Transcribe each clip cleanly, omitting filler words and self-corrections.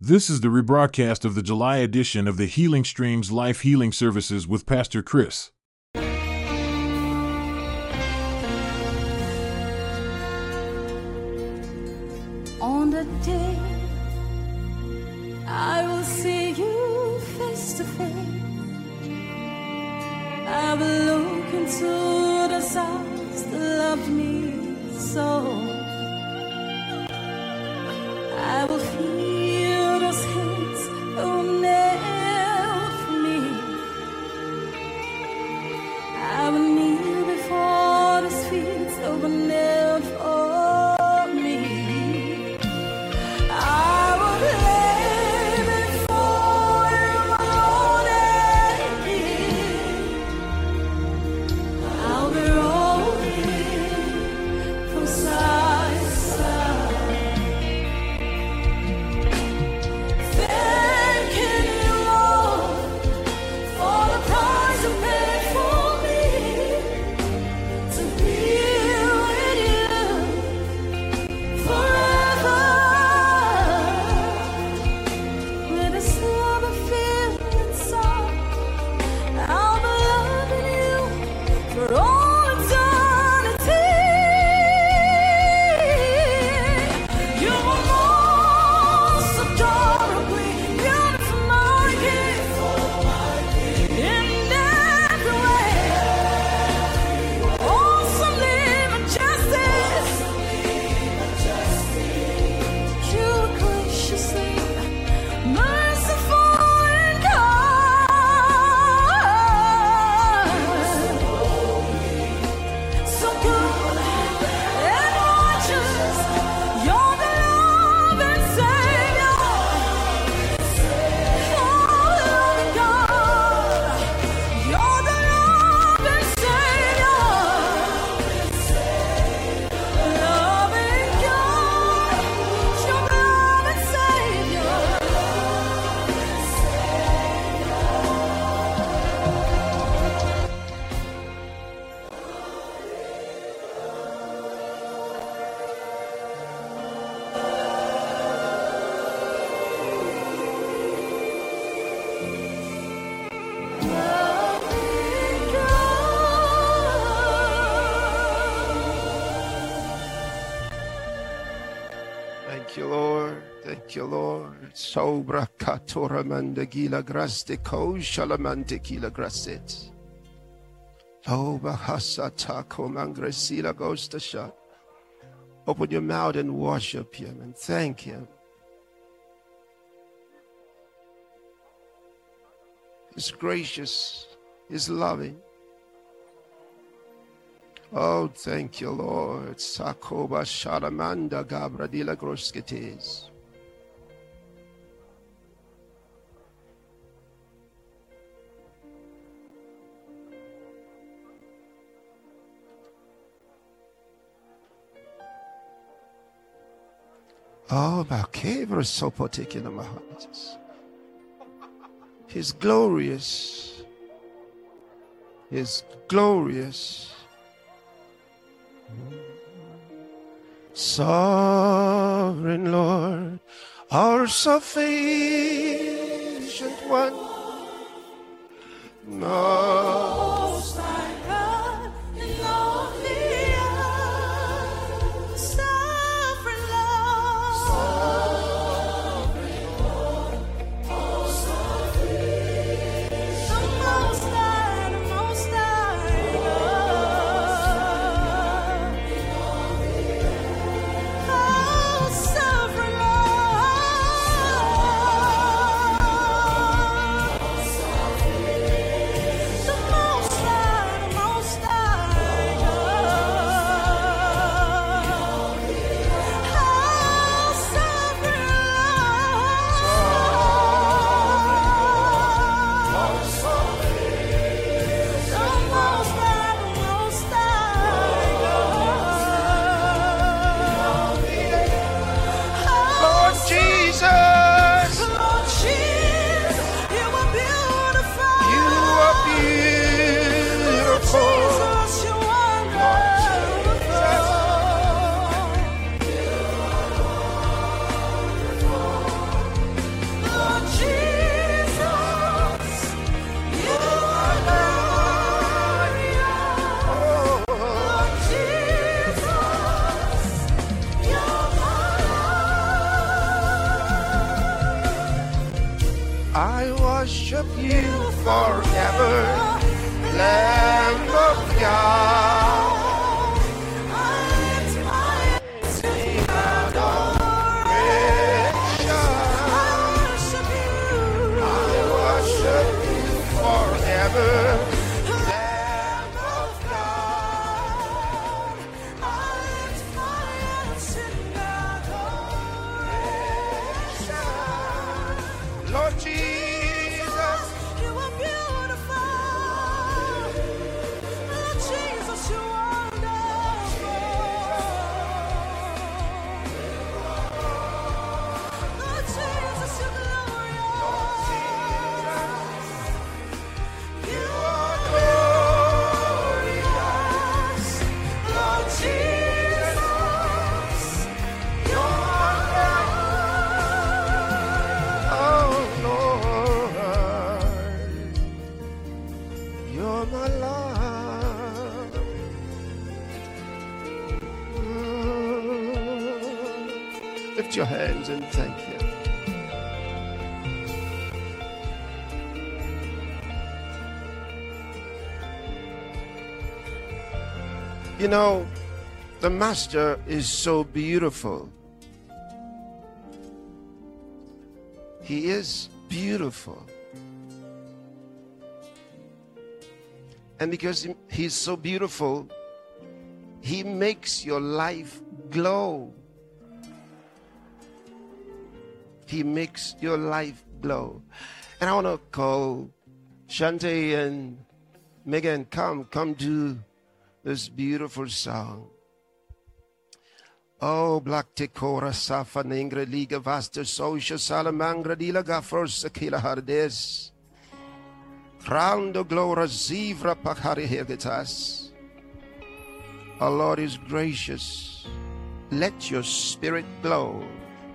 This is the rebroadcast of the July edition of the Healing Streams Life Healing Services with Pastor Chris. On the day I will see you face to face, I will look into those eyes that loved me so. I will feel those hands that were nailed for me. I will kneel before those feet that were nailed for me. I will lay before you my own. I'll be rolling from side to side. Thanking you, Lord, for the price you paid for me to be with you forever. With this love I feel inside, I'll be loving you for all eternity. You are most adorably beautiful, my gift, in every way. Awesomely majestic, you are graciously merciful and kind. So good and righteous, you're the love and Savior. Oh, loving God, you're the love and Savior. Loving God, you're the love and Savior. Loving God. Thank you, Lord. Thank you, Lord. Sobra katora mandagila graste ko shalamante kila graset. Loba hasata ko mangresila gostasha. Open your mouth and worship Him and thank Him. He's gracious. He's loving. Oh, thank you, Lord. Sakoba shalamanda gabradila grosketes. Oh, bakevra sopotekina mahatis. He's glorious. He's glorious. Sovereign Lord, our sufficient one. Most High God in all the earth, sovereign Lord, the Most High God. Oh, sovereign Lord, the Most I worship you forever, Lamb of God. Lord Jesus, you are beautiful. Lord Jesus, you are wonderful. Lord Jesus, you're glorious. You are glorious. Lord Jesus, you're oh Lord, you're my love. Lift your hands and thank Him. You know, the Master is so beautiful. He is beautiful. And because He's so beautiful, He makes your life glow. He makes your life glow. And I want to call Shante and Megan, come do this beautiful song. Oh, black tekora safa ningre liga vasta sosha salamangra dilaga forsa kila hardes. Raundo glora zivra pakari hegetas. Our Lord is gracious. Let your spirit glow.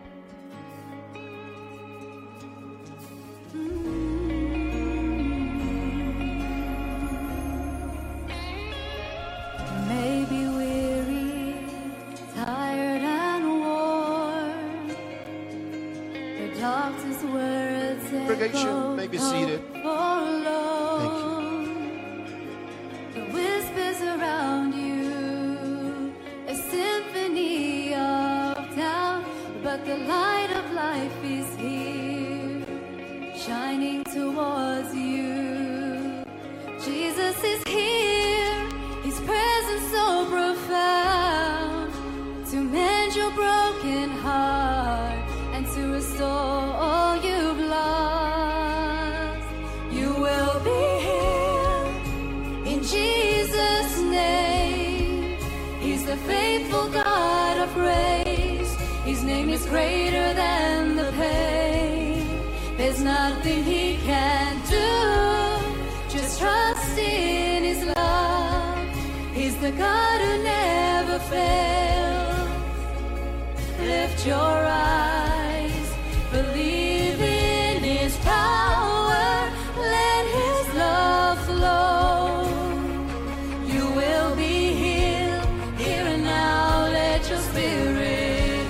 Maybe weary, tired and worn. The doctor's words Congregation may be seated. Thank you. The whispers around you, a symphony of doubt, but the light of life is here, shining towards you. Jesus is here, His presence so profound, to mend your broken heart and to restore all you've lost. You will be healed in Jesus' name. He's the faithful God of grace. His name is greater than the pain. There's nothing He can't do. Just trust in His love. He's the God who never fails. Lift your eyes, believe in His power, let His love flow. You will be healed here and now, let your spirit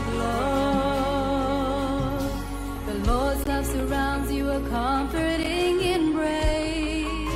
glow. The Lord's love surrounds you, a comforting embrace.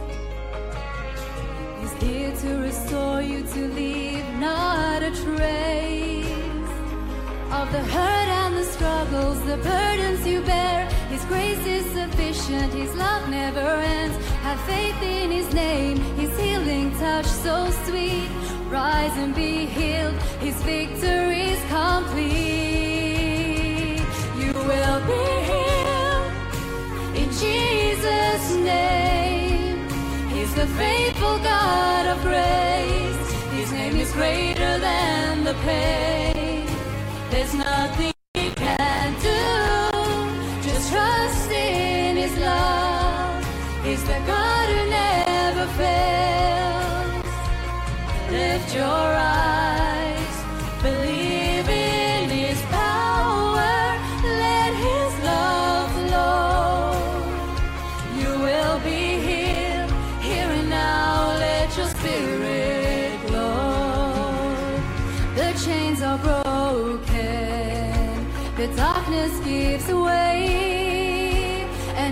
He's here to restore you, to leave not a trace of the hurt and the struggles, the burdens you bear. His grace is sufficient, His love never ends. Have faith in His name, His healing touch so sweet. Rise and be healed, His victory's complete. You will be healed in Jesus' name. He's the faithful God of grace. His name is greater than the pain. There's nothing He can't do. Just trust in His love. He's the God who never fails. Lift your eyes, believe in His power, let His love flow. You will be healed here and now, let your spirit glow. The chains are broken, the darkness gives way,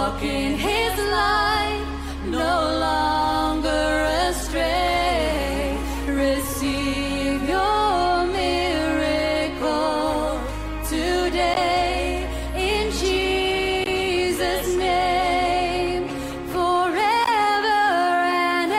walk in His light, no longer astray. Receive your miracle today in Jesus' name, forever and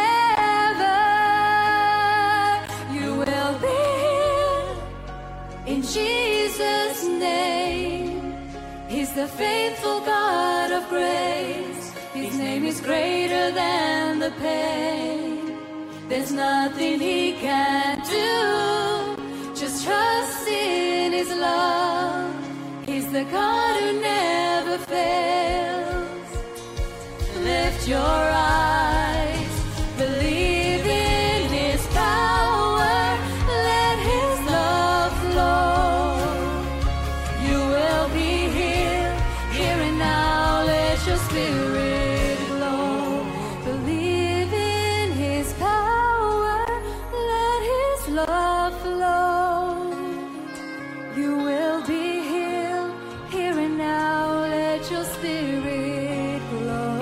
ever. You will be healed in Jesus' name. He's the faithful God of grace. His name is greater than the pain. There's nothing He can't do. Just trust in His love. He's the God who never fails. Lift your eyes, believe in His power. Let His love flow. You will be here and now. Let your spirit glow. Believe in His power. Let His love flow. You will be here and now. Let your spirit glow.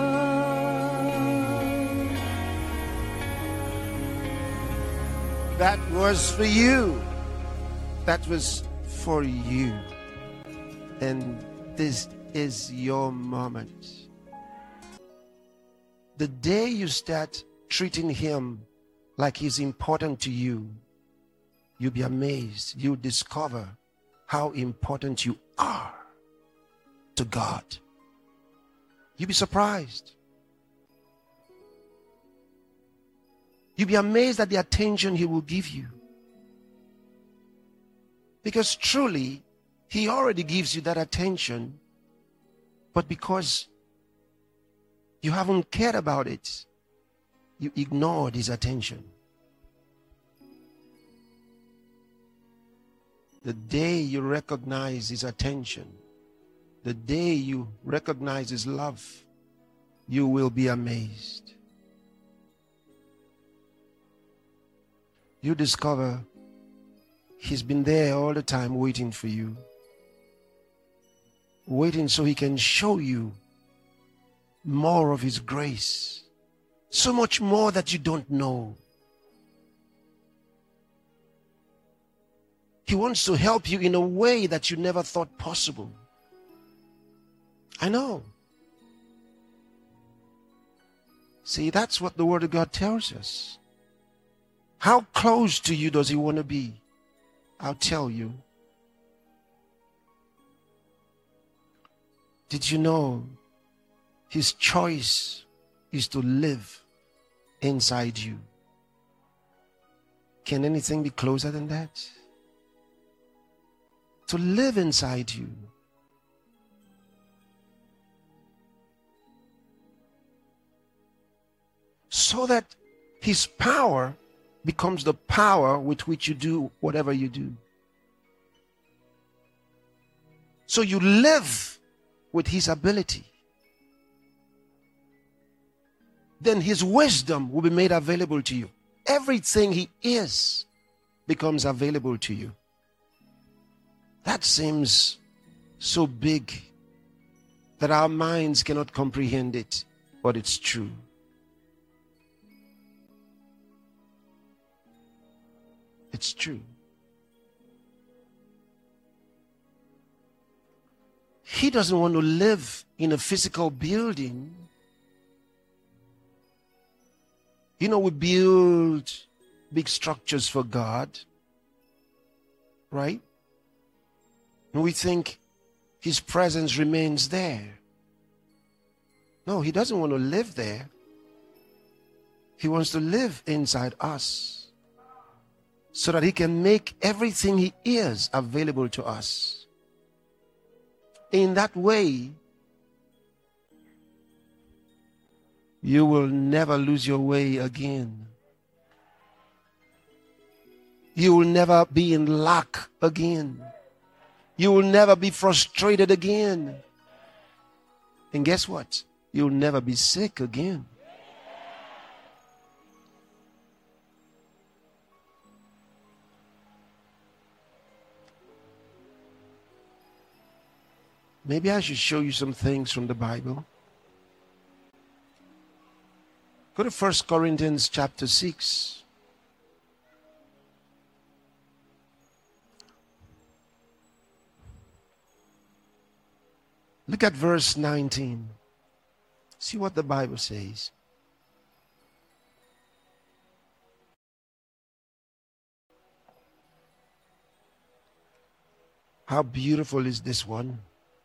That was for you. That was for you. And this is your moment. The day you start treating Him like He's important to you, you'll be amazed. You'll discover how important you are to God. You'll be surprised. You'll be amazed at the attention He will give you. Because truly, He already gives you that attention, but because you haven't cared about it, you ignored His attention. The day you recognize His attention, the day you recognize His love, you will be amazed. You discover He's been there all the time waiting for you. Waiting so He can show you more of His grace. So much more that you don't know. He wants to help you in a way that you never thought possible. I know. See, that's what the Word of God tells us. How close to you does He want to be? I'll tell you. Did you know His choice is to live inside you? Can anything be closer than that? To live inside you. So that His power becomes the power with which you do whatever you do. So you live with His ability. Then His wisdom will be made available to you. Everything He is becomes available to you. That seems so big that our minds cannot comprehend it, but it's true. It's true. He doesn't want to live in a physical building. You know, we build big structures for God, right? And we think His presence remains there. No, He doesn't want to live there. He wants to live inside us, so that He can make everything He is available to us. In that way, you will never lose your way again. You will never be in lack again. You will never be frustrated again. And guess what? You'll never be sick again. Maybe I should show you some things from the Bible. Go to 1 Corinthians chapter 6. Look at verse 19. See what the Bible says. How beautiful is this one?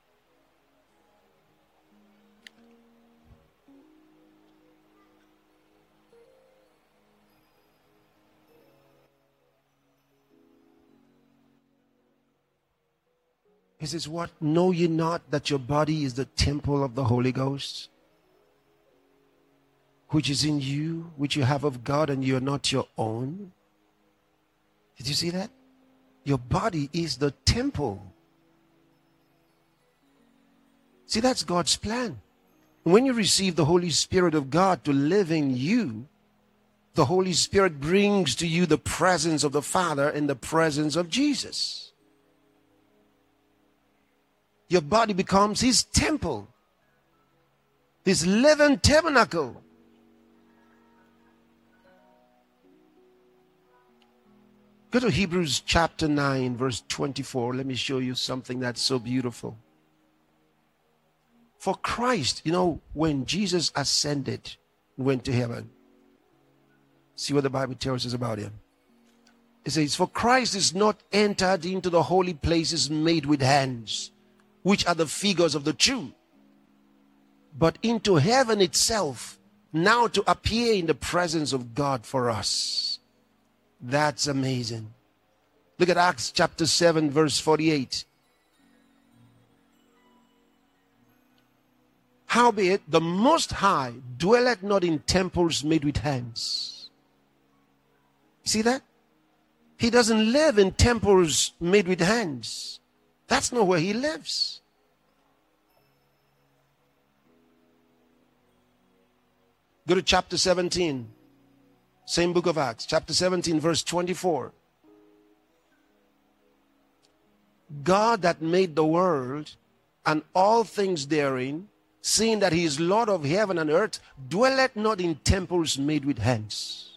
He says, what? Know ye not that your body is the temple of the Holy Ghost, which is in you, which you have of God, and you are not your own? Did you see that? Your body is the temple. See, that's God's plan. When you receive the Holy Spirit of God to live in you, the Holy Spirit brings to you the presence of the Father and the presence of Jesus. Your body becomes His temple, His living tabernacle. Go to Hebrews chapter 9, verse 24. Let me show you something that's so beautiful. For Christ, when Jesus ascended and went to heaven, see what the Bible tells us about Him. It says, for Christ is not entered into the holy places made with hands, which are the figures of the true, but into heaven itself, now to appear in the presence of God for us. That's amazing. Look at Acts chapter 7, verse 48. Howbeit, the Most High dwelleth not in temples made with hands. See that? He doesn't live in temples made with hands. That's not where He lives. Go to chapter 17. Same book of Acts, chapter 17, verse 24. God that made the world and all things therein, seeing that He is Lord of heaven and earth, dwelleth not in temples made with hands.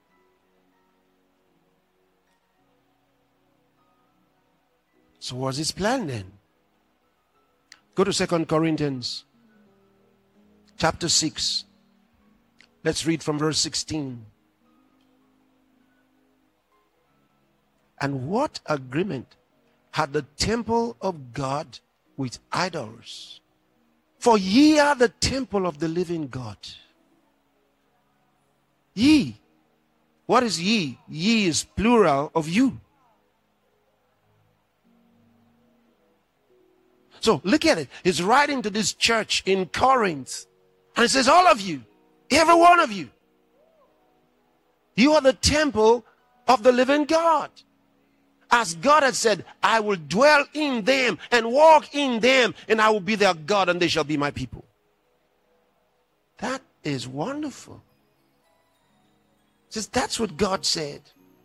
So what's His plan then? Go to 2 Corinthians chapter 6. Let's read from verse 16. And what agreement had the temple of God with idols? For ye are the temple of the living God. Ye. What is ye? Ye is plural of you. So look at it. He's writing to this church in Corinth. And it says, all of you, every one of you, you are the temple of the living God. As God had said, I will dwell in them and walk in them, and I will be their God, and they shall be my people. That is wonderful. It says, that's what God said.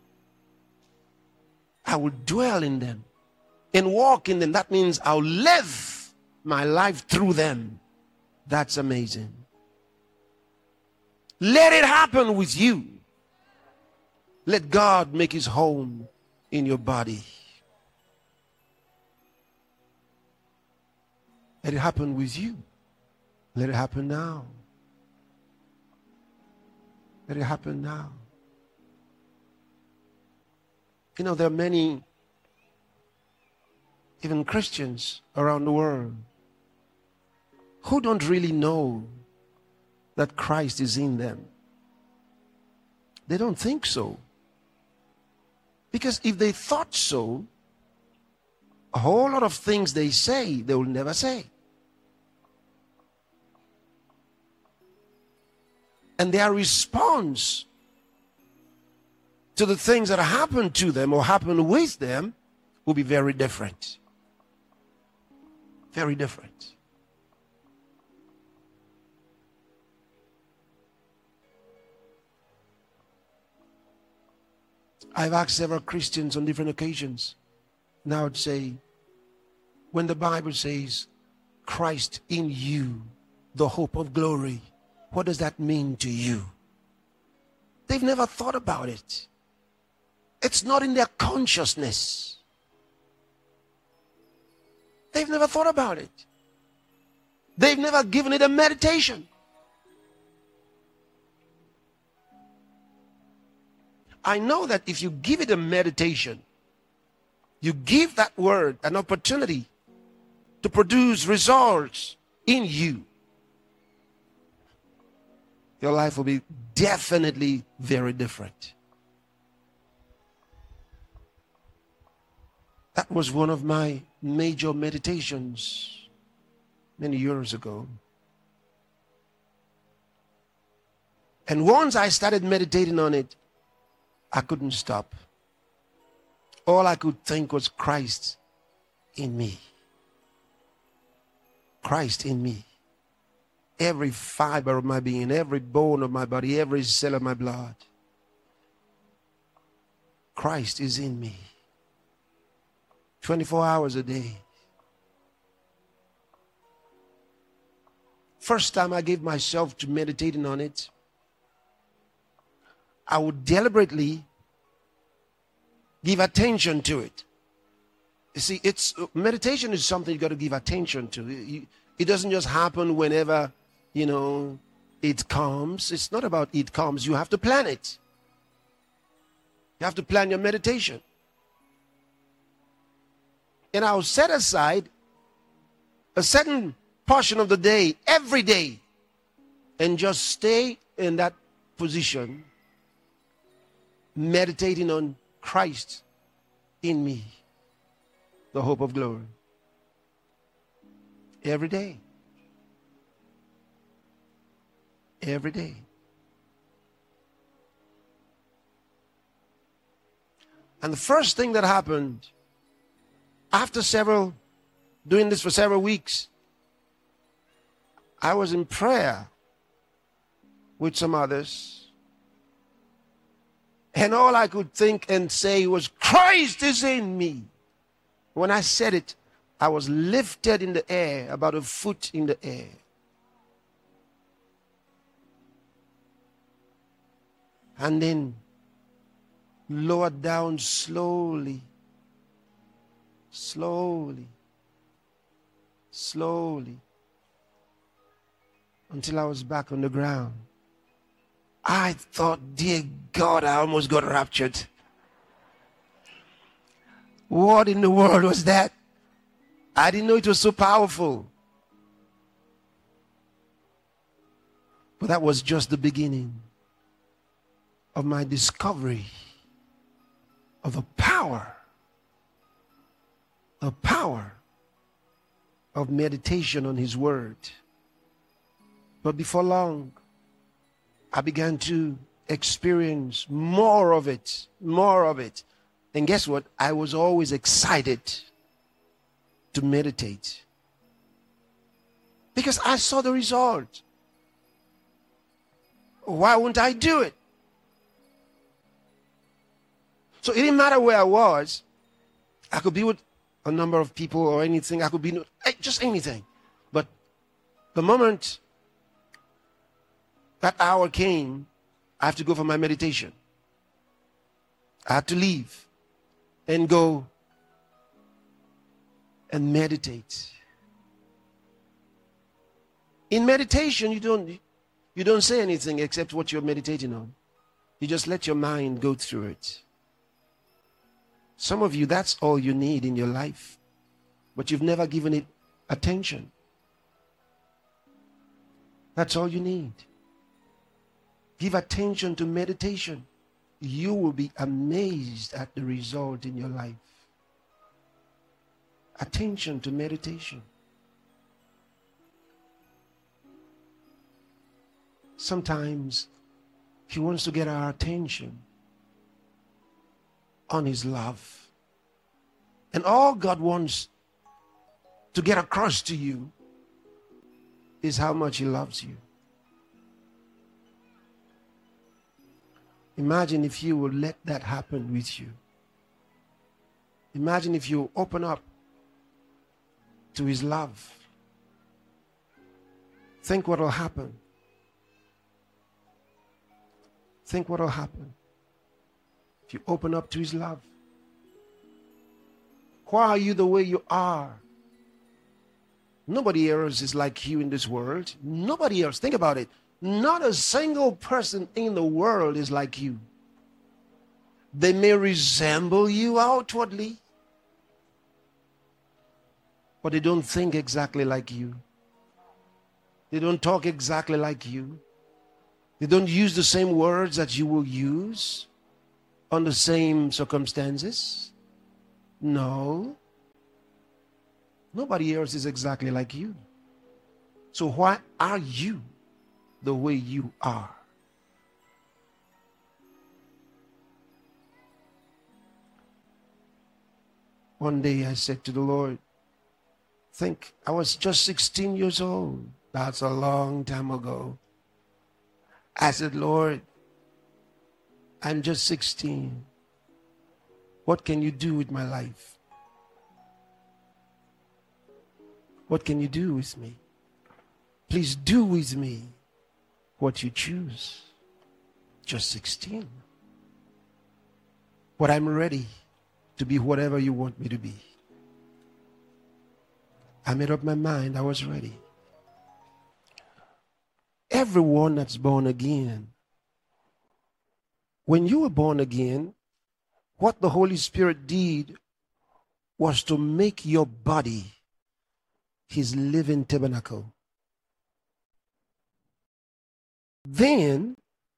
I will dwell in them and walk in them. That means I'll live my life through them. That's amazing. Let it happen with you. Let God make His home in your body. Let it happen with you. Let it happen now. Let it happen now. There are many, even Christians around the world, who don't really know that Christ is in them. They don't think so. Because if they thought so, a whole lot of things they say, they will never say. And their response to the things that happen to them or happen with them will be very different. Very different. I've asked several Christians on different occasions. Now I'd say, when the Bible says, Christ in you, the hope of glory, What does that mean to you? They've never thought about it. It's not in their consciousness. They've never thought about it. They've never given it a meditation. I know that if you give it a meditation, you give that word an opportunity to produce results in you, your life will be definitely very different. That was one of my major meditations many years ago. And once I started meditating on it, I couldn't stop. All I could think was Christ in me. Christ in me. Every fiber of my being, every bone of my body, every cell of my blood. Christ is in me. 24 hours a day. First time I gave myself to meditating on it, I would deliberately give attention to it. You see, meditation is something you got to give attention to. It doesn't just happen whenever, it comes. It's not about it comes. You have to plan it. You have to plan your meditation. And I'll set aside a certain portion of the day, every day, and just stay in that position, meditating on Christ in me, the hope of glory. Every day. Every day. And the first thing that happened after doing this for several weeks, I was in prayer with some others. And all I could think and say was, Christ is in me. When I said it, I was lifted in the air, about a foot in the air. And then lowered down slowly, slowly, slowly, until I was back on the ground. I thought, dear God, I almost got raptured. What in the world was that? I didn't know it was so powerful. But that was just the beginning of my discovery of the power of meditation on His Word. But before long, I began to experience more of it. And guess what? I was always excited to meditate, because I saw the result. Why wouldn't I do it? So it didn't matter where I was. I could be with a number of people or anything. I could be just anything. But the moment that hour came, I have to go for my meditation. I had to leave and go and meditate. In meditation, you don't say anything except what you're meditating on. You just let your mind go through it. Some of you, that's all you need in your life, but you've never given it attention. That's all you need. Give attention to meditation. You will be amazed at the result in your life. Attention to meditation. Sometimes He wants to get our attention on His love. And all God wants to get across to you is how much He loves you. Imagine if you would let that happen with you. Imagine if you open up to His love. Think what will happen. Think what will happen if you open up to his love. Why are you the way you are? Nobody else is like you in this world. Nobody else. Think about it. Not a single person in the world is like you. They may resemble you outwardly, but they don't think exactly like you. They don't talk exactly like you. They don't use the same words that you will use under the same circumstances. No. Nobody else is exactly like you. So why are you the way you are? One day I said to the Lord, I was just 16 years old. That's a long time ago. I said, Lord, I'm just 16. What can you do with my life? What can you do with me? Please do with me what you choose. Just 16. But I'm ready to be whatever you want me to be. I made up my mind. I was ready. Everyone that's born again, when you were born again, what the Holy Spirit did was to make your body his living tabernacle. Then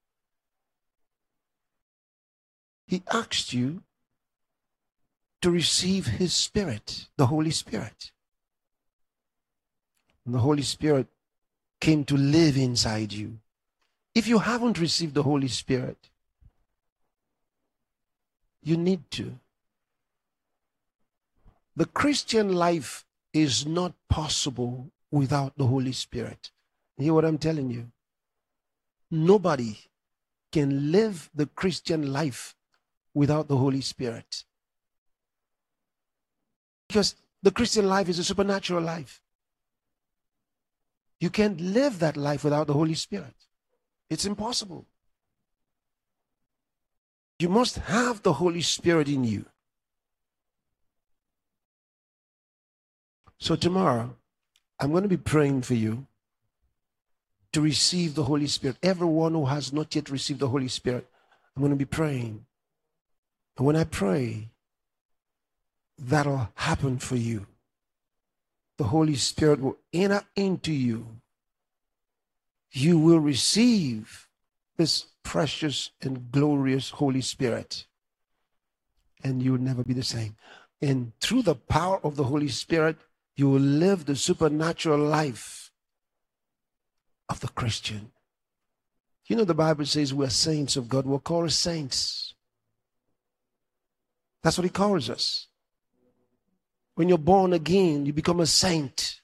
he asked you to receive his Spirit, the Holy Spirit. And the Holy Spirit came to live inside you. If you haven't received the Holy Spirit, you need to. The Christian life is not possible without the Holy Spirit. You hear what I'm telling you? Nobody can live the Christian life without the Holy Spirit. Because the Christian life is a supernatural life. You can't live that life without the Holy Spirit. It's impossible. You must have the Holy Spirit in you. So tomorrow, I'm going to be praying for you to receive the Holy Spirit. Everyone who has not yet received the Holy Spirit, I'm going to be praying. And when I pray, that'll happen for you. The Holy Spirit will enter into you. You will receive this precious and glorious Holy Spirit. And you will never be the same. And through the power of the Holy Spirit, you will live the supernatural life of the Christian. You know, the Bible says we're saints of God. We're called saints. That's what he calls us. When you're born again, you become a saint.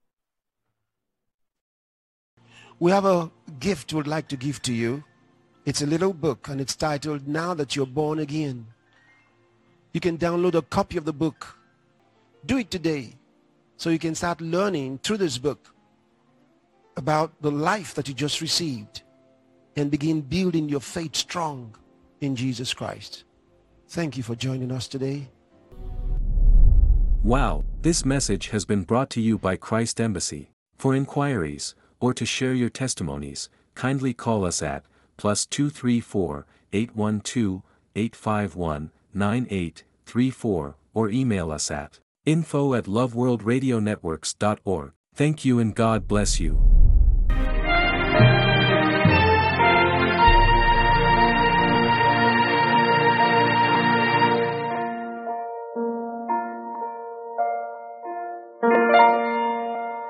We have a gift we'd like to give to you. It's a little book, and it's titled, Now That You're Born Again. You can download a copy of the book. Do it today, so you can start learning through this book about the life that you just received and begin building your faith strong in Jesus Christ. Thank you for joining us today. Wow, this message has been brought to you by Christ Embassy. For inquiries, or to share your testimonies, kindly call us at +234 812 851 9834 or email us at info@loveworldradionetworks.org. Thank you and God bless you.